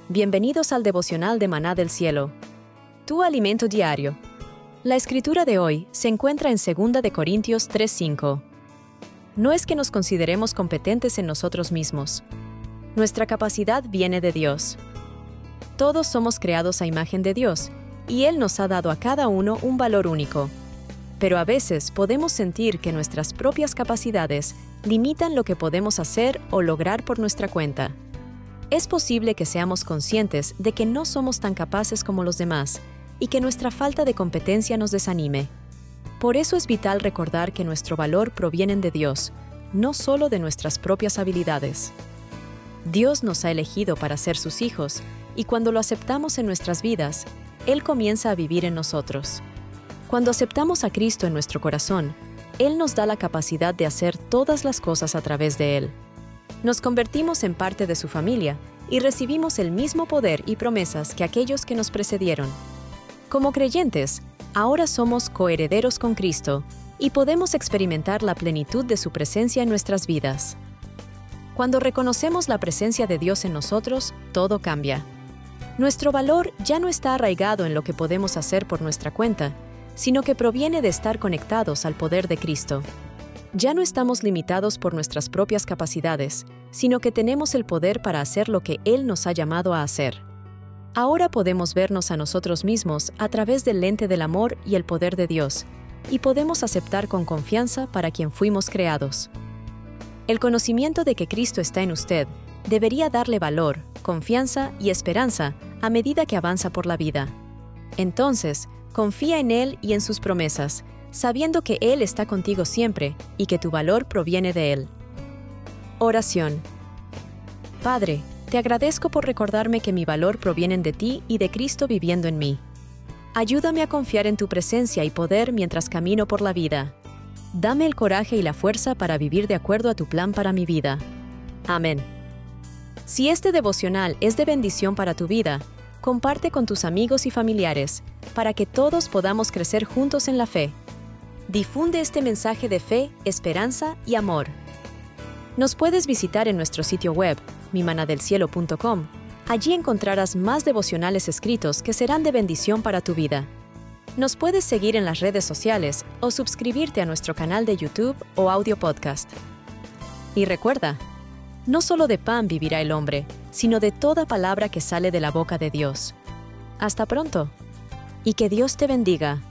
Bienvenidos al devocional de Maná del Cielo, tu alimento diario. La escritura de hoy se encuentra en 2 Corintios 3:5. No es que nos consideremos competentes en nosotros mismos. Nuestra capacidad viene de Dios. Todos somos creados a imagen de Dios, y Él nos ha dado a cada uno un valor único. Pero a veces podemos sentir que nuestras propias capacidades limitan lo que podemos hacer o lograr por nuestra cuenta. Es posible que seamos conscientes de que no somos tan capaces como los demás y que nuestra falta de competencia nos desanime. Por eso es vital recordar que nuestro valor proviene de Dios, no solo de nuestras propias habilidades. Dios nos ha elegido para ser sus hijos, y cuando lo aceptamos en nuestras vidas, Él comienza a vivir en nosotros. Cuando aceptamos a Cristo en nuestro corazón, Él nos da la capacidad de hacer todas las cosas a través de Él. Nos convertimos en parte de su familia y recibimos el mismo poder y promesas que aquellos que nos precedieron. Como creyentes, ahora somos coherederos con Cristo y podemos experimentar la plenitud de su presencia en nuestras vidas. Cuando reconocemos la presencia de Dios en nosotros, todo cambia. Nuestro valor ya no está arraigado en lo que podemos hacer por nuestra cuenta, sino que proviene de estar conectados al poder de Cristo. Ya no estamos limitados por nuestras propias capacidades, sino que tenemos el poder para hacer lo que Él nos ha llamado a hacer. Ahora podemos vernos a nosotros mismos a través del lente del amor y el poder de Dios, y podemos aceptar con confianza para quien fuimos creados. El conocimiento de que Cristo está en usted debería darle valor, confianza y esperanza a medida que avanza por la vida. Entonces, confía en Él y en sus promesas, sabiendo que Él está contigo siempre y que tu valor proviene de Él. Oración. Padre, te agradezco por recordarme que mi valor proviene de ti y de Cristo viviendo en mí. Ayúdame a confiar en tu presencia y poder mientras camino por la vida. Dame el coraje y la fuerza para vivir de acuerdo a tu plan para mi vida. Amén. Si este devocional es de bendición para tu vida, comparte con tus amigos y familiares para que todos podamos crecer juntos en la fe. Difunde este mensaje de fe, esperanza y amor. Nos puedes visitar en nuestro sitio web, mimanadelcielo.com. Allí encontrarás más devocionales escritos que serán de bendición para tu vida. Nos puedes seguir en las redes sociales o suscribirte a nuestro canal de YouTube o audio podcast. Y recuerda, no solo de pan vivirá el hombre, sino de toda palabra que sale de la boca de Dios. Hasta pronto, y que Dios te bendiga.